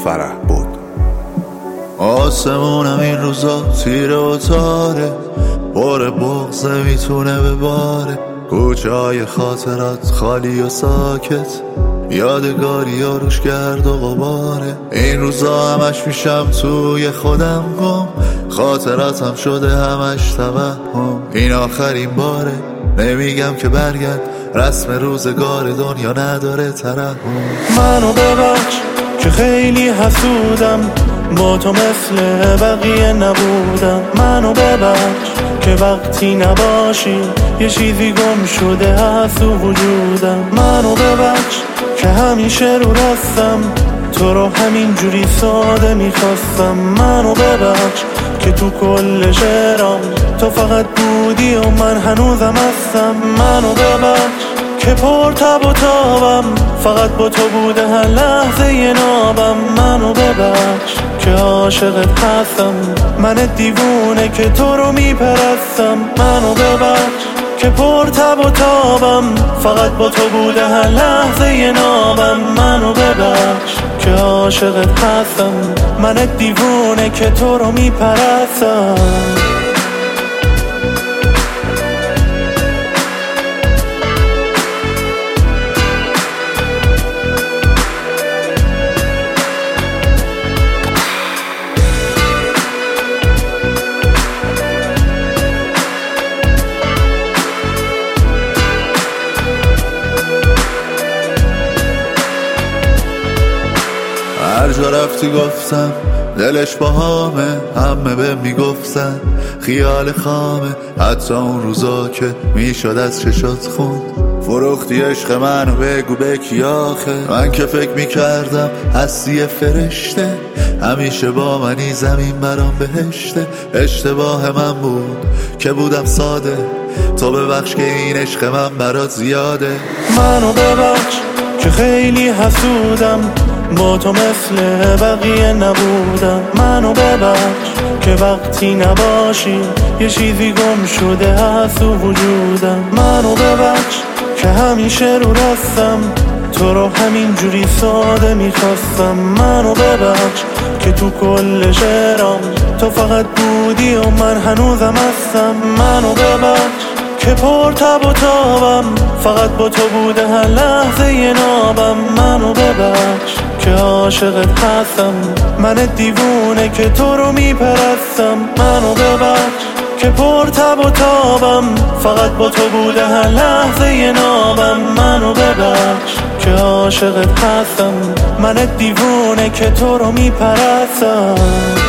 فرح بود. آسمونم این روزا تیره و تاره، پر بغض میتونه بباره. کوچه های خاطرات خالی و ساکت، یادگاری ها روش گرد و غباره. این روزا همش میشم توی خودم گم، خاطراتم شده همش توهم. این آخرین باره، نمیگم که برگرد، رسم روزگار دنیا نداره ترحم. منو ببخش که خیلی حسودم، با تو مثل بقیه نبودم. منو ببخش که وقتی نباشی یه چیزی گم شده هست تو وجودم. منو ببخش که همیشه رو راستم، تو رو همین جوری ساده میخواستم. منو ببخش که تو کل شعرام تو فقط بودی و من هنوزم هستم. منو ببخش که پر تب و تابم، فقط با تو بوده هر لحظه یه نابم. منو ببخش که عاشقت هستم، من دیوونه که تو رو میپرستم. منو ببخش که پر تب و تابم، فقط با تو بوده هر لحظه یه نابم. منو ببخش که عاشقت هستم، من دیوونه که تو رو میپرستم. هر جا رفتی گفتم دلش با همه به میگفتن خیال خامه. حتی اون روزا که میشد از چشات خوند، فروختی عشق منو بگو به کی آخه. من که فکر میکردم هستی فرشته، همیشه با منی زمین برام بهشته. اشتباه من بود که بودم ساده، تو ببخش که این عشق من برات زیاده. منو ببخش که خیلی حسودم، با تو مثل بقیه نبودم. منو ببخش که وقتی نباشی یه چیزی گم شده هست تو وجودم. منو ببخش که همیشه رو راستم، تو رو همین جوری ساده میخواستم. منو ببخش که تو کل شعرام تو فقط بودی و من هنوزم هستم. منو ببخش که پر تب و تابم، فقط با تو بوده هر لحظه یه نابم. منو ببخش که عاشقت هستم، من دیوونه که تو رو میپرستم. منو ببخش که پر تب و تابم، فقط با تو بوده هر لحظه یه نابم. منو ببخش که عاشقت هستم، من دیوونه که تو رو میپرستم.